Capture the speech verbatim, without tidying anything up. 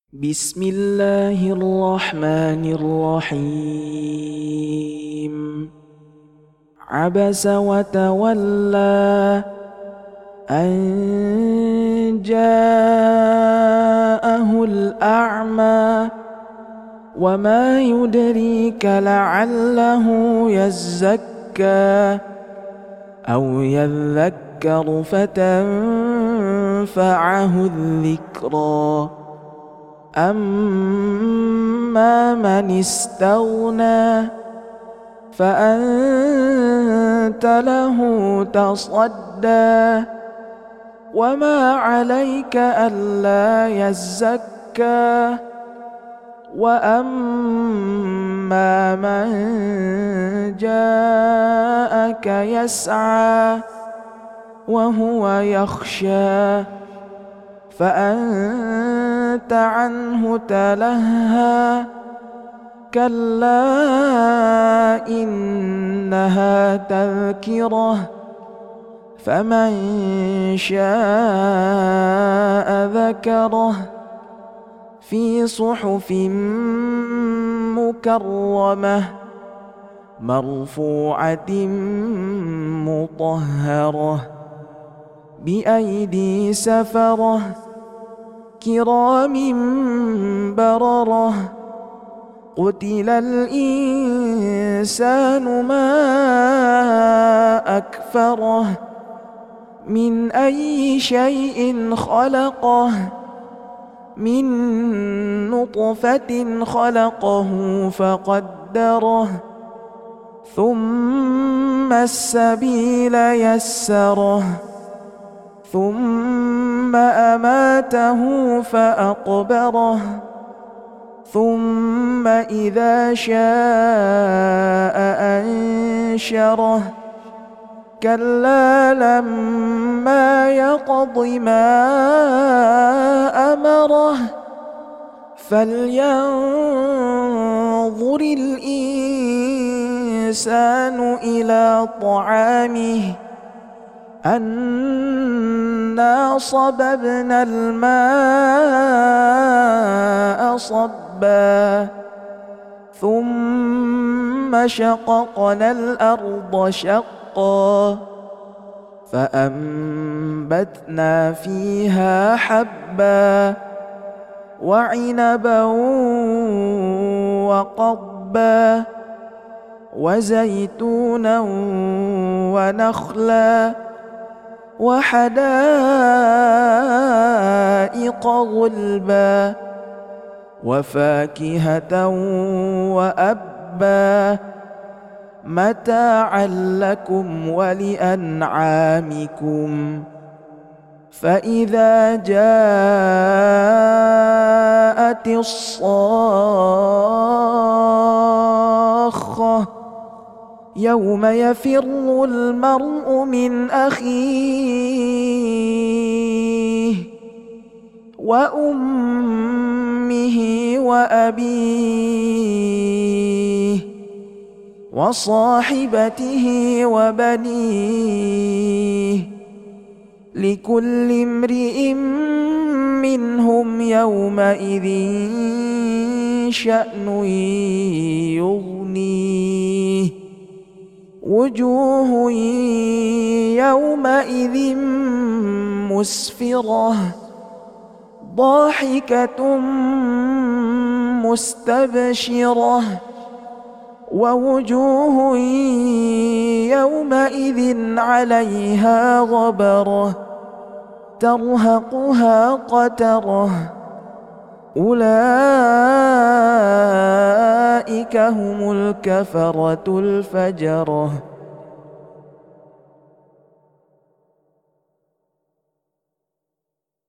بسم الله الرحمن الرحيم عبس وتولى أن جاءه الأعمى وما يدريك لعله يزكى أو يذكر فتنفعه الذكرى أما من استغنى فأنت له تصدى وما عليك ألا يزكى وأما من جاءك يسعى وهو يخشى فأنت عنه تلهى كلا إنها تذكرة فمن شاء ذكره في صحف مكرمة مرفوعة مطهرة بأيدي سفرة كرام بررة قتل الإنسان ما أكفره من أي شيء خلقه من نطفة خلقه فقدره ثم السبيل يسره ثم أماته فأقبره ثم إذا شاء أنشره كلا لما يقض ما أمره فلينظر الإنسان إلى طعامه أنا صببنا الماء صبا ثم شققنا الأرض شقا فأنبتنا فيها حبا وعنبا وقضبا وزيتونا ونخلا وحدائق غلبا وفاكهة وأبا متاعا لكم ولأنعامكم فإذا جاءت الصاخة يوم يفر المرء من أخيه وأمه وأبيه وصاحبته وبنيه لكل امرئ منهم يومئذ شأن يغنيه وجوه يومئذ مسفرة ضاحكة مستبشرة ووجوه يومئذ عليها غبرة ترهقها قترة أولئك هم الكفرة الفجرة.